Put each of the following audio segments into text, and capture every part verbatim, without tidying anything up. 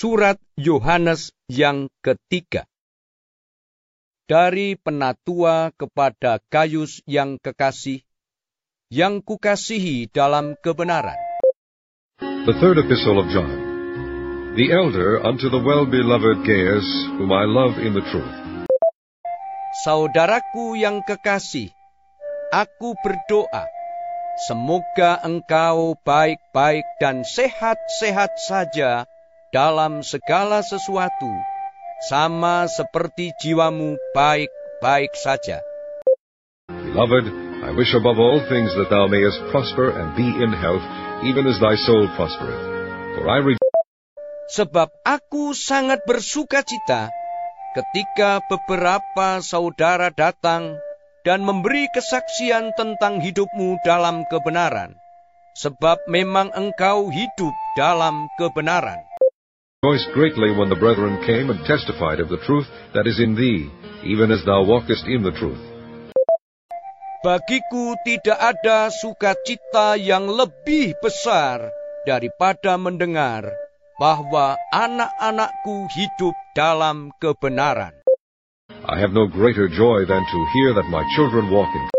Surat Yohanes yang ketiga. Dari penatua kepada Gayus yang kekasih, yang kukasihi dalam kebenaran. The third epistle of John. The elder unto the well-beloved Gaius, whom I love in the truth. Saudaraku yang kekasih, aku berdoa, semoga engkau baik-baik dan sehat-sehat saja dalam segala sesuatu, sama seperti jiwamu baik-baik saja. Beloved, I wish above all things that thou mayest prosper and be in health, even as thy soul prospereth. For I rejoice. Sebab aku sangat bersukacita ketika beberapa saudara datang dan memberi kesaksian tentang hidupmu dalam kebenaran, sebab memang engkau hidup dalam kebenaran. Rejoiced greatly when the brethren came and testified of the truth that is in thee, even as thou walkest in the truth. Bagiku tidak ada sukacita yang lebih besar daripada mendengar bahwa anak-anakku hidup dalam kebenaran. I have no greater joy than to hear that my children walk in.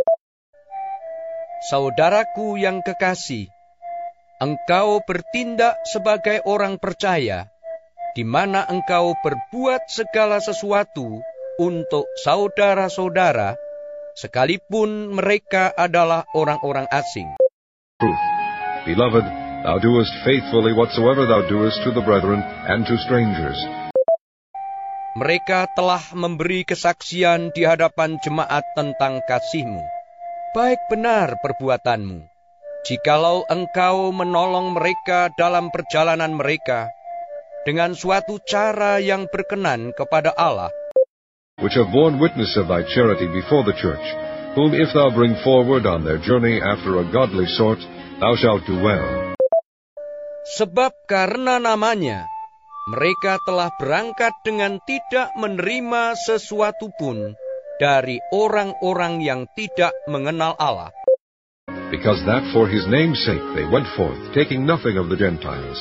Saudaraku yang kekasih, engkau bertindak sebagai orang percaya, di mana engkau berbuat segala sesuatu untuk saudara-saudara, sekalipun mereka adalah orang-orang asing. Truth. Beloved, thou doest faithfully whatsoever thou doest to the brethren and to strangers. Mereka telah memberi kesaksian di hadapan jemaat tentang kasihmu. Baik benar perbuatanmu, jikalau engkau menolong mereka dalam perjalanan mereka, dengan suatu cara yang berkenan kepada Allah, which have borne witness of thy charity before the church, whom if thou bring forward on their journey after a godly sort, thou shalt do well. Sebab karena namanya, mereka telah berangkat dengan tidak menerima sesuatu pun dari orang-orang yang tidak mengenal Allah. Because that for his name's sake they went forth, taking nothing of the Gentiles.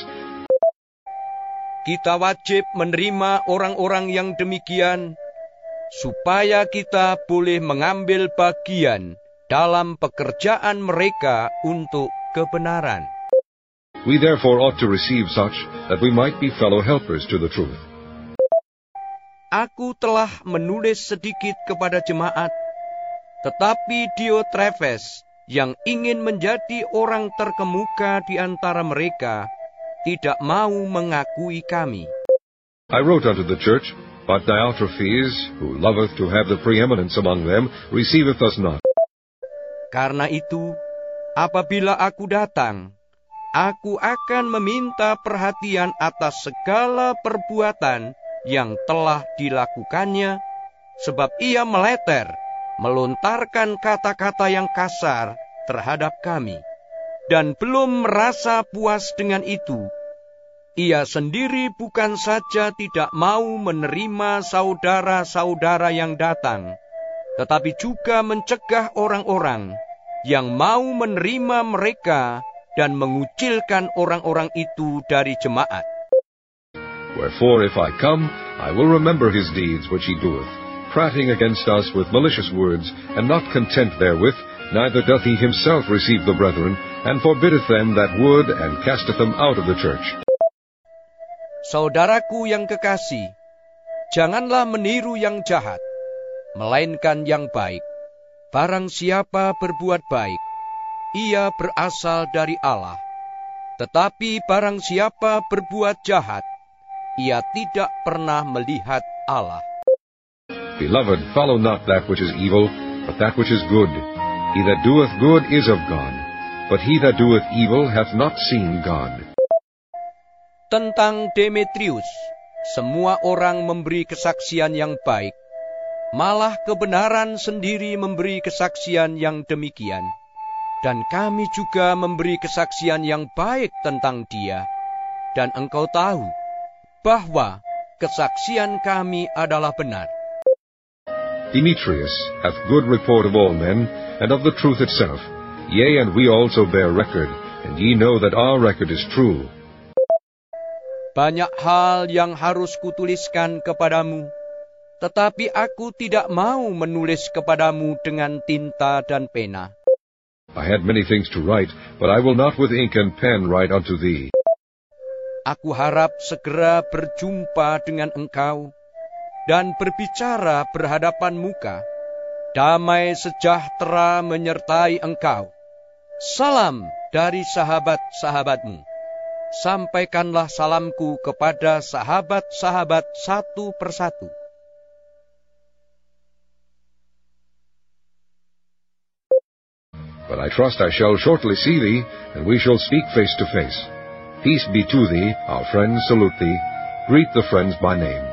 Kita wajib menerima orang-orang yang demikian, supaya kita boleh mengambil bagian dalam pekerjaan mereka untuk kebenaran. We therefore ought to receive such, that we might be fellow helpers to the truth. Aku telah menulis sedikit kepada jemaat, tetapi Diotrefes, yang ingin menjadi orang terkemuka di antara mereka, tidak mau mengakui kami. I wrote unto the church, but Diotrephes, who loveth to have the preeminence among them, receiveth us not. Karena itu, apabila aku datang, aku akan meminta perhatian atas segala perbuatan yang telah dilakukannya, sebab ia meleter, melontarkan kata-kata yang kasar terhadap kami. Dan belum merasa puas dengan itu, ia sendiri bukan saja tidak mau menerima saudara-saudara yang datang, tetapi juga mencegah orang-orang yang mau menerima mereka dan mengucilkan orang-orang itu dari jemaat. Wherefore if I come, I will remember his deeds which he doeth, prating against us with malicious words, and not content therewith, neither doth he himself receive the brethren, and forbiddeth them that would, and casteth them out of the church. Saudaraku yang kekasih, janganlah meniru yang jahat, melainkan yang baik. Barang siapa berbuat baik, ia berasal dari Allah. Tetapi barang siapa berbuat jahat, ia tidak pernah melihat Allah. Beloved, follow not that which is evil, but that which is good. He that doeth good is of God, but he that doeth evil hath not seen God. Tentang Demetrius, semua orang memberi kesaksian yang baik, malah kebenaran sendiri memberi kesaksian yang demikian. Dan kami juga memberi kesaksian yang baik tentang dia. Dan engkau tahu bahwa kesaksian kami adalah benar. Demetrius hath good report of all men, and of the truth itself. Yea, and we also bear record, and ye know that our record is true. Banyak hal yang harus kutuliskan kepadamu, tetapi aku tidak mau menulis kepadamu dengan tinta dan pena. I had many things to write, but I will not with ink and pen write unto thee. Aku harap segera berjumpa dengan engkau dan berbicara berhadapan muka. Damai sejahtera menyertai engkau. Salam dari sahabat-sahabatmu. Sampaikanlah salamku kepada sahabat-sahabat satu persatu. But I trust I shall shortly see thee, and we shall speak face to face. Peace be to thee, our friends salute thee. Greet the friends by name.